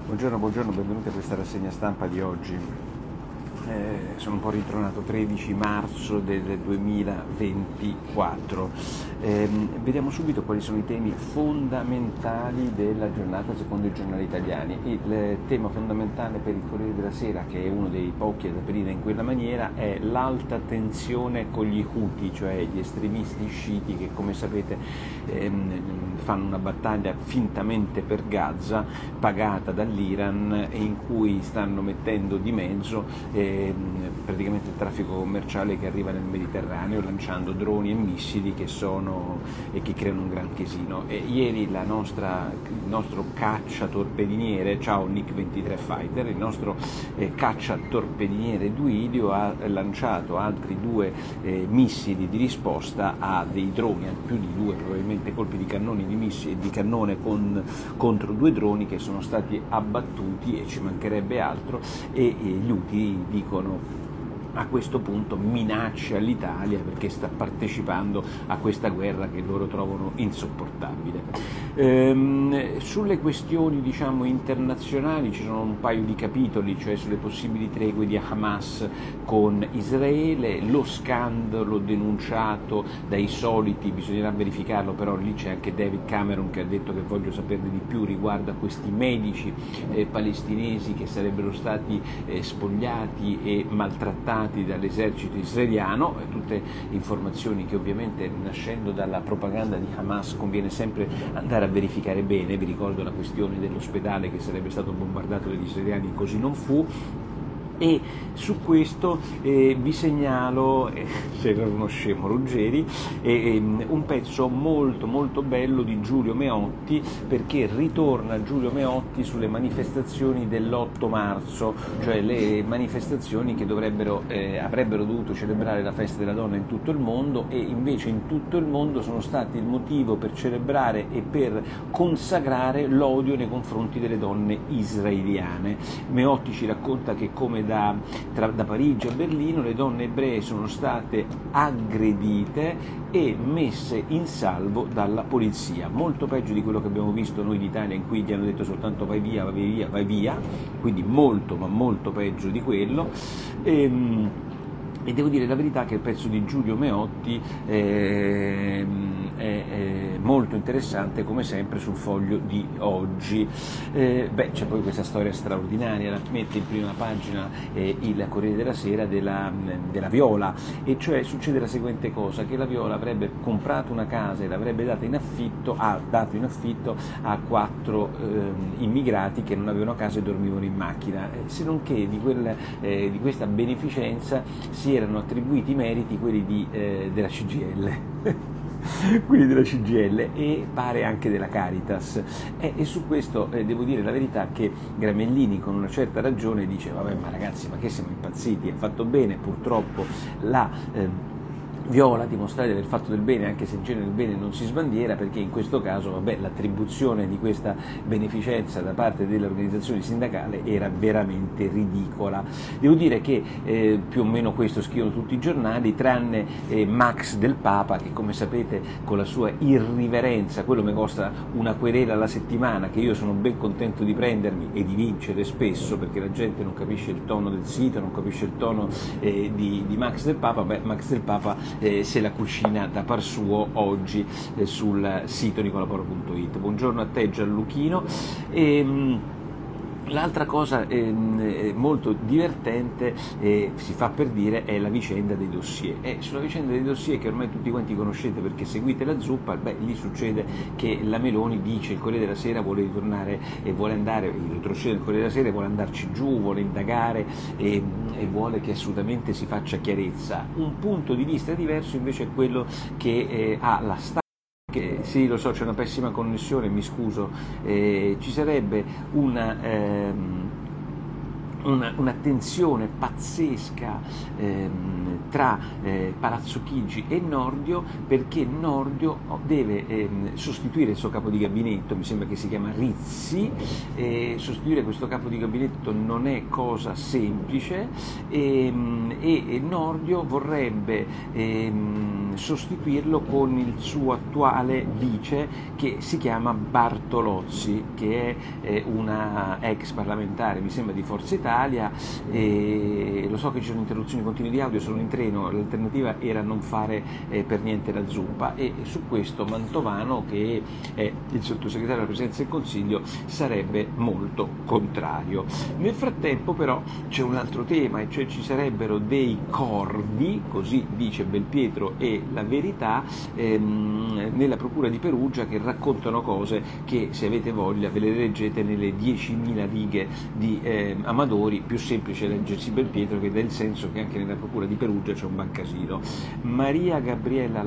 Buongiorno, benvenuti a questa rassegna stampa di oggi. Sono un po' ritronato, 13 marzo del 2024. Vediamo subito quali sono i temi fondamentali della giornata secondo i giornali italiani. Il tema fondamentale per il Corriere della Sera, che è uno dei pochi ad aprire in quella maniera, è l'alta tensione con gli Houthi, cioè gli estremisti sciiti che, come sapete, fanno una battaglia fintamente per Gaza, pagata dall'Iran, e in cui stanno mettendo di mezzo praticamente il traffico commerciale che arriva nel Mediterraneo, lanciando droni e missili che creano un gran casino. Ieri il nostro caccia torpediniere, ciao Nick 23 Fighter, il nostro caccia torpediniere Duilio ha lanciato altri due missili di risposta a dei droni, più di due probabilmente, colpi di cannoni di cannone contro due droni che sono stati abbattuti, e ci mancherebbe altro, e gli Houthi dicono a questo punto minacce all'Italia perché sta partecipando a questa guerra che loro trovano insopportabile. Sulle questioni internazionali ci sono un paio di capitoli, cioè sulle possibili tregue di Hamas con Israele, lo scandalo denunciato dai soliti, bisognerà verificarlo, però lì c'è anche David Cameron che ha detto che voglio saperne di più riguardo a questi medici palestinesi che sarebbero stati spogliati e maltrattati dall'esercito israeliano, tutte informazioni che ovviamente, nascendo dalla propaganda di Hamas, conviene sempre andare a verificare bene. Vi ricordo la questione dell'ospedale che sarebbe stato bombardato dagli israeliani, così non fu. E su questo vi segnalo, se era uno scemo Ruggeri, un pezzo molto molto bello di Giulio Meotti, perché ritorna Giulio Meotti sulle manifestazioni dell'8 marzo, cioè le manifestazioni che avrebbero dovuto celebrare la festa della donna in tutto il mondo, e invece in tutto il mondo sono stati il motivo per celebrare e per consacrare l'odio nei confronti delle donne israeliane. Meotti ci racconta che come da Parigi a Berlino le donne ebree sono state aggredite e messe in salvo dalla polizia, molto peggio di quello che abbiamo visto noi in Italia, in cui gli hanno detto soltanto vai via, quindi molto ma molto peggio di quello. E devo dire la verità che il pezzo di Giulio Meotti è molto interessante, come sempre, sul Foglio di oggi. C'è poi questa storia straordinaria, la mette in prima pagina il Corriere della Sera, della Viola, e cioè succede la seguente cosa, che la Viola avrebbe comprato una casa e l'avrebbe data ha dato in affitto a 4 immigrati che non avevano casa e dormivano in macchina, se non che di questa beneficenza si erano attribuiti i meriti quelli della CGIL. Quelli della CGIL e pare anche della Caritas, e su questo devo dire la verità che Gramellini, con una certa ragione, dice vabbè, ma ragazzi, ma che siamo impazziti, ha fatto bene purtroppo la Viola dimostrare di aver fatto del bene, anche se in genere il bene non si sbandiera, perché in questo caso l'attribuzione di questa beneficenza da parte dell'organizzazione sindacale era veramente ridicola. Devo dire che più o meno questo scrivono tutti i giornali, tranne Max del Papa, che, come sapete, con la sua irriverenza, quello mi costa una querela alla settimana, che io sono ben contento di prendermi e di vincere spesso, perché la gente non capisce il tono del sito, non capisce il tono di Max del Papa. Max del Papa se la cucina da par suo oggi sul sito nicolaporo.it. Buongiorno a te Gianluchino. L'altra cosa molto divertente, si fa per dire, è la vicenda dei dossier. Sulla vicenda dei dossier, che ormai tutti quanti conoscete perché seguite la zuppa, lì succede che la Meloni dice il Corriere della Sera vuole ritornare e vuole andare, il retroscena del Corriere della Sera vuole andarci giù, vuole indagare e vuole che assolutamente si faccia chiarezza. Un punto di vista diverso invece è quello che ha la stampa. Sì, lo so, c'è una pessima connessione, mi scuso, ci sarebbe una tensione pazzesca tra Palazzo Chigi e Nordio, perché Nordio deve sostituire il suo capo di gabinetto, mi sembra che si chiama Rizzi, sostituire questo capo di gabinetto non è cosa semplice, e Nordio vorrebbe sostituirlo con il suo attuale vice, che si chiama Bartolozzi, che è una ex parlamentare, mi sembra di Forza Italia. Lo so che ci sono interruzioni continue di audio, sono in treno, l'alternativa era non fare per niente la zuppa, e su questo Mantovano, che è il sottosegretario della Presidenza del Consiglio, sarebbe molto contrario. Nel frattempo però c'è un altro tema, e cioè ci sarebbero dei corvi, così dice Belpietro e La Verità, nella procura di Perugia, che raccontano cose che, se avete voglia, ve le leggete nelle 10.000 righe di Amadori. Più semplice leggersi Belpietro, che dà il senso che anche nella procura di Perugia c'è un bancasino. Maria Gabriella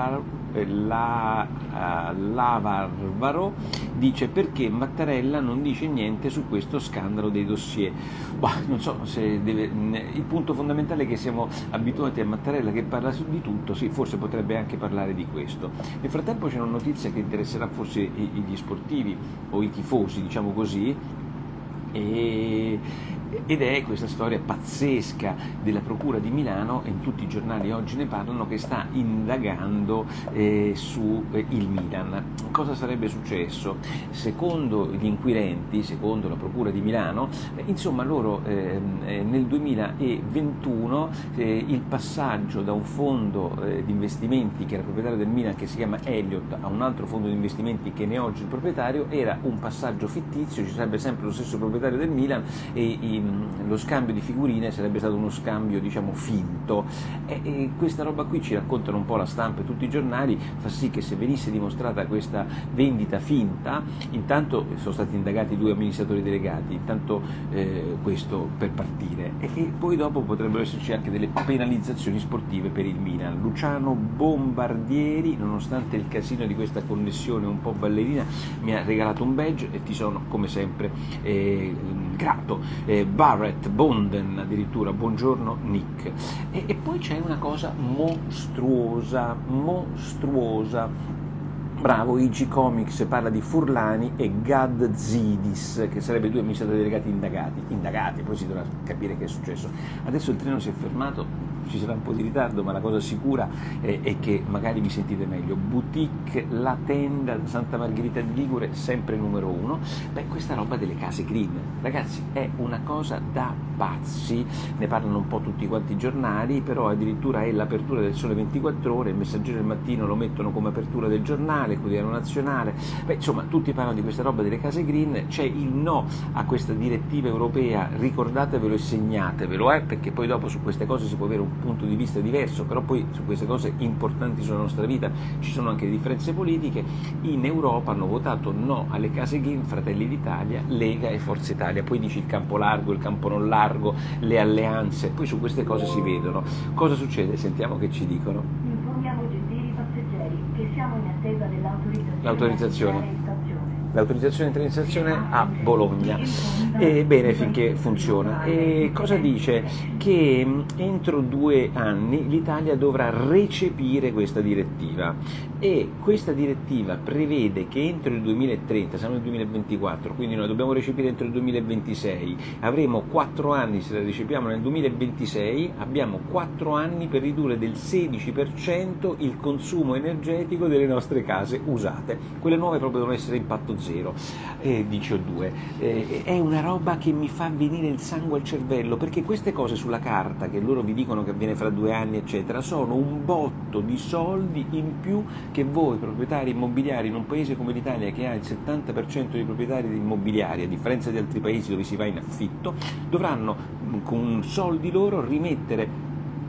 Lavarvaro dice: perché Mattarella non dice niente su questo scandalo dei dossier? Non so se il punto fondamentale è che siamo abituati a Mattarella che parla di tutto, sì, forse potrebbe anche parlare di questo. Nel frattempo c'è una notizia che interesserà forse gli sportivi o i tifosi, diciamo così, ed è questa storia pazzesca della Procura di Milano, e in tutti i giornali oggi ne parlano, che sta indagando su il Milan. Cosa sarebbe successo? Secondo gli inquirenti, secondo la Procura di Milano, insomma loro nel 2021 il passaggio da un fondo di investimenti che era proprietario del Milan, che si chiama Elliott, a un altro fondo di investimenti che ne è oggi il proprietario, era un passaggio fittizio, ci sarebbe sempre lo stesso proprietario del Milan, e lo scambio di figurine sarebbe stato uno scambio, diciamo, finto, e questa roba qui, ci raccontano un po' la stampa e tutti i giornali, fa sì che se venisse dimostrata questa vendita finta, intanto sono stati indagati 2 amministratori delegati, intanto questo per partire, e poi dopo potrebbero esserci anche delle penalizzazioni sportive per il Milan. Luciano Bombardieri, nonostante il casino di questa connessione un po' ballerina, mi ha regalato un badge e ti sono come sempre grato. Barrett Bonden addirittura, buongiorno Nick. E poi c'è una cosa mostruosa. Bravo, IG Comics parla di Furlani e Gad Zidis, che sarebbero 2 amministratori delegati indagati, poi si dovrà capire che è successo. Adesso il treno si è fermato, ci sarà un po' di ritardo, ma la cosa sicura è che magari vi sentite meglio. Boutique La Tenda da Santa Margherita di Ligure, sempre numero 1. Questa roba delle case green, ragazzi, è una cosa da pazzi, ne parlano un po' tutti quanti i giornali, però addirittura è l'apertura del Sole 24 Ore, il Messaggero del Mattino lo mettono come apertura del giornale, il Quotidiano Nazionale, insomma tutti parlano di questa roba delle case green. C'è il no a questa direttiva europea, ricordatevelo e segnatevelo, perché poi dopo su queste cose si può avere un punto di vista diverso, però poi su queste cose importanti sulla nostra vita ci sono anche differenze politiche. In Europa hanno votato no alle case green Fratelli d'Italia, Lega e Forza Italia, poi dici il campo largo, il campo non largo, le alleanze, poi su queste cose si vedono. Cosa succede? Sentiamo che ci dicono. Informiamo gentili passeggeri che siamo in attesa dell'autorizzazione. L'autorizzazione di transizione a Bologna, bene, finché funziona. E cosa dice? Che entro 2 anni l'Italia dovrà recepire questa direttiva, e questa direttiva prevede che entro il 2030, siamo nel 2024, quindi noi dobbiamo recepire entro il 2026, avremo 4 anni, se la recepiamo nel 2026, abbiamo 4 anni per ridurre del 16% il consumo energetico delle nostre case usate. Quelle nuove proprio devono essere impatto zero di CO2. È una roba che mi fa venire il sangue al cervello, perché queste cose sulla carta che loro vi dicono che avviene fra 2 anni eccetera sono un botto di soldi in più che voi proprietari immobiliari in un paese come l'Italia, che ha il 70% dei proprietari immobiliari, a differenza di altri paesi dove si va in affitto, dovranno con soldi loro rimettere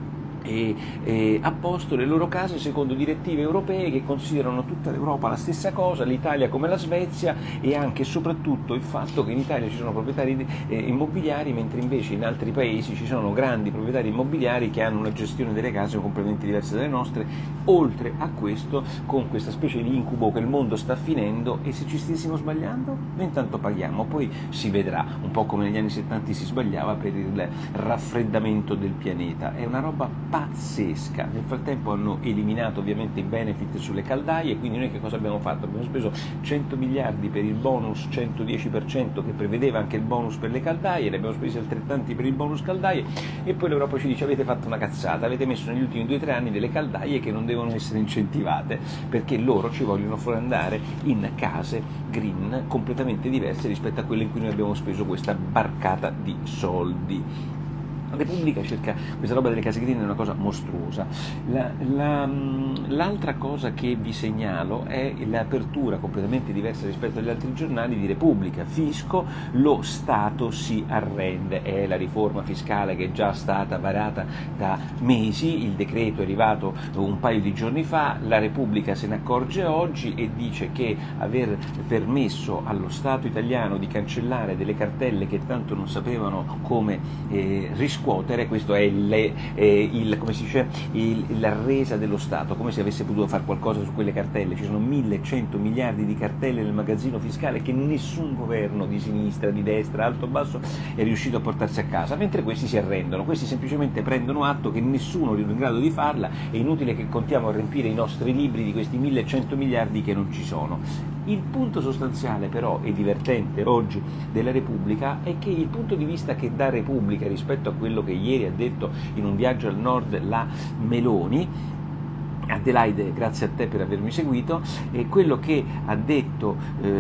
a posto le loro case secondo direttive europee che considerano tutta l'Europa la stessa cosa, l'Italia come la Svezia, e anche e soprattutto il fatto che in Italia ci sono proprietari immobiliari, mentre invece in altri paesi ci sono grandi proprietari immobiliari che hanno una gestione delle case completamente diversa dalle nostre. Oltre a questo, con questa specie di incubo che il mondo sta finendo, e se ci stessimo sbagliando? Noi intanto paghiamo, poi si vedrà, un po' come negli anni 70 si sbagliava per il raffreddamento del pianeta. È una roba pazzesca. Nel frattempo hanno eliminato ovviamente i benefit sulle caldaie, quindi noi che cosa abbiamo fatto? Abbiamo speso 100 miliardi per il bonus 110% che prevedeva anche il bonus per le caldaie, ne abbiamo spesi altrettanti per il bonus caldaie, e poi l'Europa ci dice: avete fatto una cazzata, avete messo negli ultimi 2 o 3 anni delle caldaie che non devono essere incentivate, perché loro ci vogliono far andare in case green completamente diverse rispetto a quelle in cui noi abbiamo speso questa barcata di soldi. La Repubblica cerca questa roba delle case green, è una cosa mostruosa. L'altra cosa che vi segnalo è l'apertura completamente diversa rispetto agli altri giornali di Repubblica. Fisco, lo Stato si arrende, è la riforma fiscale che è già stata varata da mesi, il decreto è arrivato un paio di giorni fa, la Repubblica se ne accorge oggi e dice che aver permesso allo Stato italiano di cancellare delle cartelle che tanto non sapevano come riscuotere, questo è come si dice, la resa dello Stato, come se avesse potuto fare qualcosa su quelle cartelle. Ci sono 1100 miliardi di cartelle nel magazzino fiscale che nessun governo di sinistra, di destra, alto o basso è riuscito a portarsi a casa, mentre questi si arrendono, questi semplicemente prendono atto che nessuno è in grado di farla, è inutile che contiamo a riempire i nostri libri di questi 1100 miliardi che non ci sono. Il punto sostanziale però e divertente oggi della Repubblica è che il punto di vista che dà Repubblica rispetto a quello che ieri ha detto in un viaggio al nord la Meloni, Adelaide, grazie a te per avermi seguito, e quello che ha detto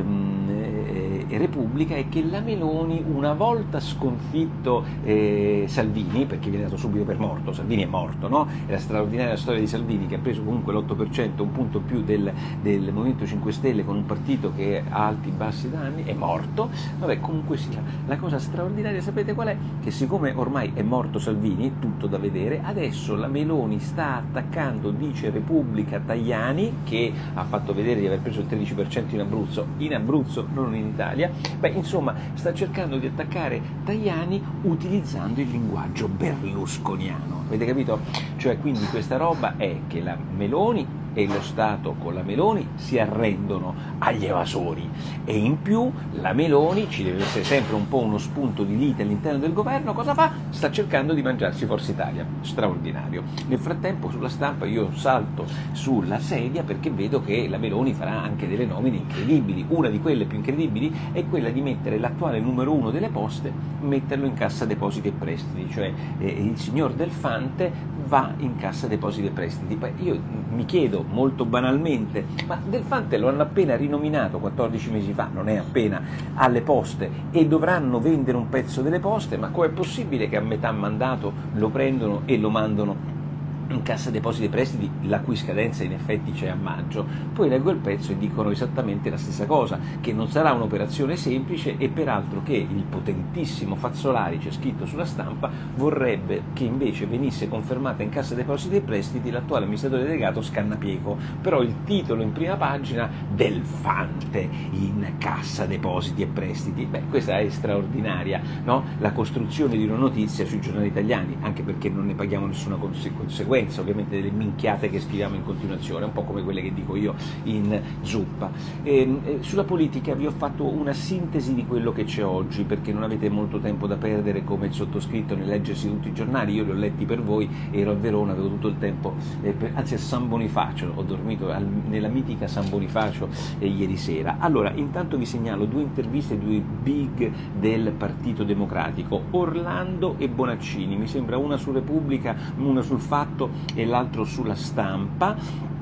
Repubblica è che la Meloni, una volta sconfitto Salvini, perché viene dato subito per morto, Salvini è morto, no? È la straordinaria storia di Salvini che ha preso comunque l'8%, un punto più del Movimento 5 Stelle con un partito che ha alti e bassi da anni, è morto. Vabbè, comunque sia, la cosa straordinaria sapete qual è? Che siccome ormai è morto Salvini, tutto da vedere, adesso la Meloni sta attaccando, dice Repubblica, Tajani, che ha fatto vedere di aver preso il 13% in Abruzzo, non in Italia. Beh, insomma, sta cercando di attaccare Tajani utilizzando il linguaggio berlusconiano. Avete capito? Cioè, quindi questa roba è che la Meloni e lo Stato con la Meloni si arrendono agli evasori, e in più la Meloni, ci deve essere sempre un po' uno spunto di lite all'interno del governo, cosa fa? Sta cercando di mangiarsi Forza Italia, straordinario. Nel frattempo sulla stampa io salto sulla sedia perché vedo che la Meloni farà anche delle nomine incredibili. Una di quelle più incredibili è quella di mettere l'attuale numero 1 delle poste, metterlo in Cassa Depositi e Prestiti, cioè il signor Del Fante va in Cassa Depositi e Prestiti. Io mi chiedo molto banalmente, ma Del Fante lo hanno appena rinominato 14 mesi fa, non è appena, alle poste, e dovranno vendere un pezzo delle poste, ma com'è possibile che a metà mandato lo prendono e lo mandano in Cassa Depositi e Prestiti, la cui scadenza in effetti c'è a maggio? Poi leggo il pezzo e dicono esattamente la stessa cosa, che non sarà un'operazione semplice, e peraltro che il potentissimo Fazzolari, c'è scritto sulla stampa, vorrebbe che invece venisse confermata in Cassa Depositi e Prestiti l'attuale amministratore delegato Scannapieco. Però il titolo in prima pagina: Del Fante in Cassa Depositi e Prestiti. Beh, questa è straordinaria, no? La costruzione di una notizia sui giornali italiani, anche perché non ne paghiamo nessuna conseguenza ovviamente delle minchiate che scriviamo in continuazione, un po' come quelle che dico io in zuppa. Sulla politica vi ho fatto una sintesi di quello che c'è oggi, perché non avete molto tempo da perdere come il sottoscritto nel leggersi tutti i giornali. Io li ho letti per voi, ero a Verona, avevo tutto il tempo, anzi a San Bonifacio, ho dormito nella mitica San Bonifacio ieri sera. Allora, intanto vi segnalo 2 interviste, 2 big del Partito Democratico, Orlando e Bonaccini, mi sembra una su Repubblica, una sul Fatto e l'altro sulla Stampa.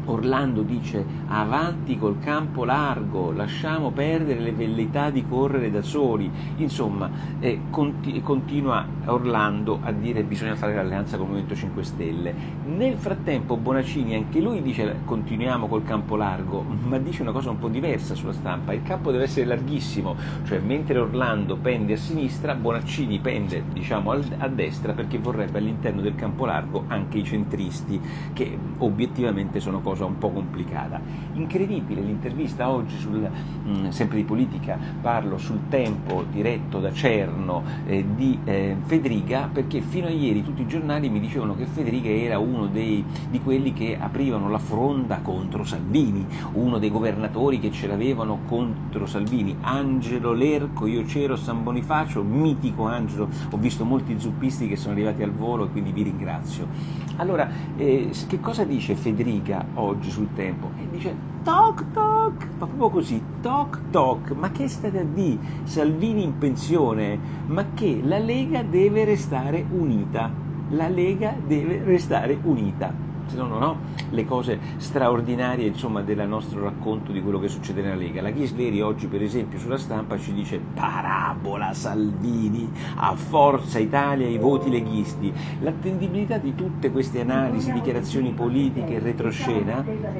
Orlando dice avanti col campo largo, lasciamo perdere le velleità di correre da soli, insomma continua Orlando a dire bisogna fare l'alleanza con il Movimento 5 Stelle. Nel frattempo Bonaccini anche lui dice continuiamo col campo largo, ma dice una cosa un po' diversa sulla stampa: il campo deve essere larghissimo, cioè mentre Orlando pende a sinistra, Bonaccini pende diciamo a destra, perché vorrebbe all'interno del campo largo anche i centristi, che obiettivamente sono cosa un po' complicata. Incredibile l'intervista oggi sempre di politica, parlo sul Tempo diretto da Cerno di Fedriga, perché fino a ieri tutti i giornali mi dicevano che Fedriga era uno di quelli che aprivano la fronda contro Salvini, uno dei governatori che ce l'avevano contro Salvini. Angelo Lerco, io c'ero, San Bonifacio, mitico Angelo, ho visto molti zuppisti che sono arrivati al volo e quindi vi ringrazio. Allora, che cosa dice Fedriga oggi sul Tempo? Dice toc toc, ma proprio così, toc toc, ma che state a dire? Salvini in pensione, ma che la Lega deve restare unita, la Lega deve restare unita. Se no non ho le cose straordinarie insomma del nostro racconto di quello che succede nella Lega. La Ghisleri oggi per esempio sulla Stampa ci dice parabola Salvini, a Forza Italia i voti leghisti. L'attendibilità di tutte queste analisi, dichiarazioni politiche e retroscena.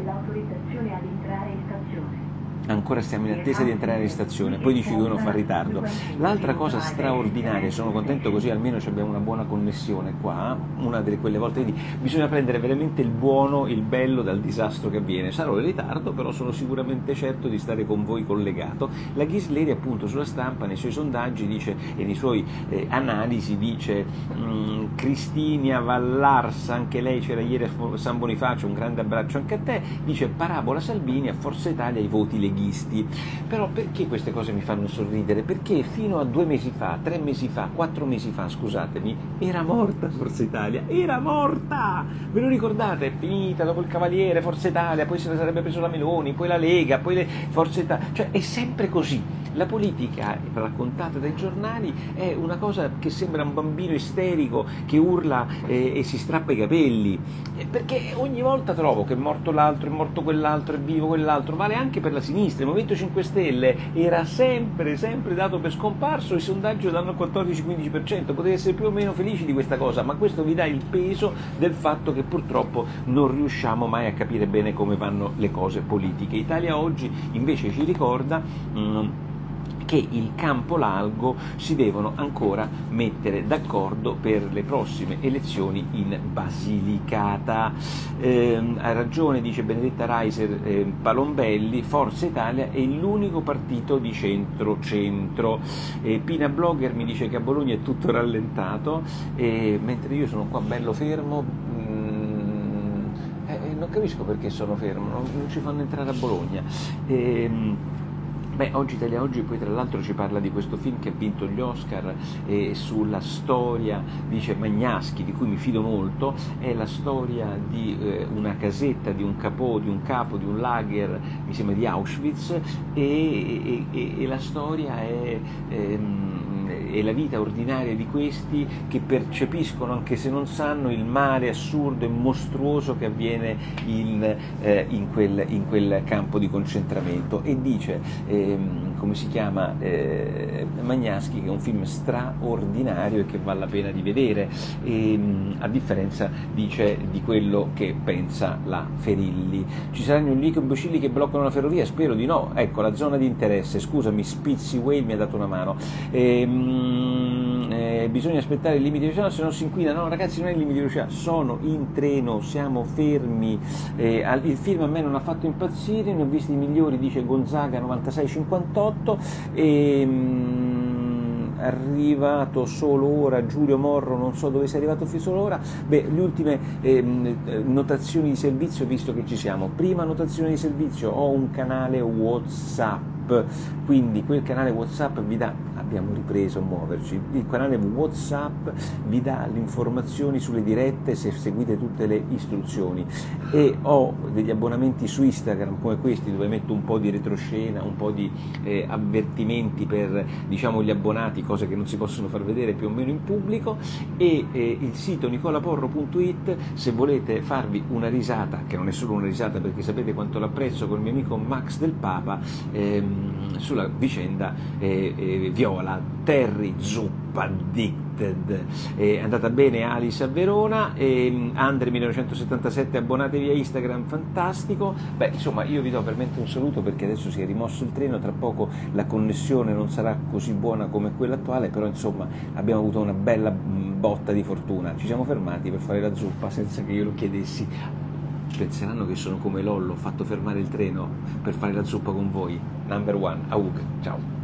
Ancora stiamo in attesa di entrare in stazione, poi dici che uno fa ritardo. L'altra cosa straordinaria, sono contento così almeno abbiamo una buona connessione qua, una delle quelle volte vedi, bisogna prendere veramente il buono, il bello dal disastro che avviene. Sarò in ritardo, però sono sicuramente certo di stare con voi collegato. La Ghisleri appunto sulla Stampa, nei suoi sondaggi dice, e nei suoi analisi dice Cristinia Vallarsa, anche lei c'era ieri a San Bonifacio, un grande abbraccio anche a te, dice parabola Salvini, a Forza Italia i voti leghisti. Però perché queste cose mi fanno sorridere? Perché fino a 2 mesi fa, 3 mesi fa, 4 mesi fa, scusatemi, era morta Forza Italia, era morta! Ve lo ricordate? È finita dopo il Cavaliere, Forza Italia, poi se ne sarebbe preso la Meloni, poi la Lega, poi le Forza Italia, cioè è sempre così. La politica raccontata dai giornali è una cosa che sembra un bambino isterico che urla e si strappa i capelli, perché ogni volta trovo che è morto l'altro, è morto quell'altro, è vivo quell'altro, vale anche per la sinistra. Il Movimento 5 Stelle era sempre dato per scomparso, i sondaggi danno il 14-15%, potete essere più o meno felici di questa cosa, ma questo vi dà il peso del fatto che purtroppo non riusciamo mai a capire bene come vanno le cose politiche. Italia Oggi invece ci ricorda che il campo largo si devono ancora mettere d'accordo per le prossime elezioni in Basilicata. Ha ragione, dice Benedetta Reiser Palombelli, Forza Italia è l'unico partito di centro-centro. Pina Blogger mi dice che a Bologna è tutto rallentato, mentre io sono qua bello fermo. Non capisco perché sono fermo, non ci fanno entrare a Bologna. Oggi Italia Oggi poi tra l'altro ci parla di questo film che ha vinto gli Oscar sulla storia, dice Magnaschi, di cui mi fido molto, è la storia di una casetta, di un capo, di un lager, mi sembra di Auschwitz, e la storia è la vita ordinaria di questi che percepiscono, anche se non sanno, il male assurdo e mostruoso che avviene in quel campo di concentramento, e dice come si chiama Magnaschi, che è un film straordinario e che vale la pena di vedere, a differenza, dice, di quello che pensa la Ferilli. Ci saranno gli imbecilli che bloccano la ferrovia? Spero di no. Ecco, la zona di interesse, scusami, Spizzy Whale mi ha dato una mano. Bisogna aspettare il limite di velocità, se non si inquina. No ragazzi, non è il limite di velocità, sono in treno, siamo fermi. Il film a me non ha fatto impazzire, ne ho visti i migliori, dice Gonzaga 96-58, arrivato solo ora Giulio Morro, non so dove sei arrivato solo ora. Le ultime notazioni di servizio, visto che ci siamo. Prima notazione di servizio: ho un canale WhatsApp WhatsApp, quindi quel canale WhatsApp vi dà, abbiamo ripreso a muoverci, il canale WhatsApp vi dà le informazioni sulle dirette se seguite tutte le istruzioni, e ho degli abbonamenti su Instagram come questi dove metto un po' di retroscena, un po' di avvertimenti per, diciamo, gli abbonati, cose che non si possono far vedere più o meno in pubblico, e il sito nicolaporro.it se volete farvi una risata, che non è solo una risata perché sapete quanto l'apprezzo, con il mio amico Max del Papa sulla vicenda Viola, Terry, Zuppa, Addicted. È andata bene Alice a Verona, Andre 1977, abbonatevi a Instagram, fantastico. Beh, insomma, io vi do veramente un saluto perché adesso si è rimosso il treno, tra poco la connessione non sarà così buona come quella attuale, però insomma abbiamo avuto una bella botta di fortuna, ci siamo fermati per fare la zuppa senza che io lo chiedessi. Penseranno che sono come Lollo, ho fatto fermare il treno per fare la zuppa con voi. Number one, Aug, ciao.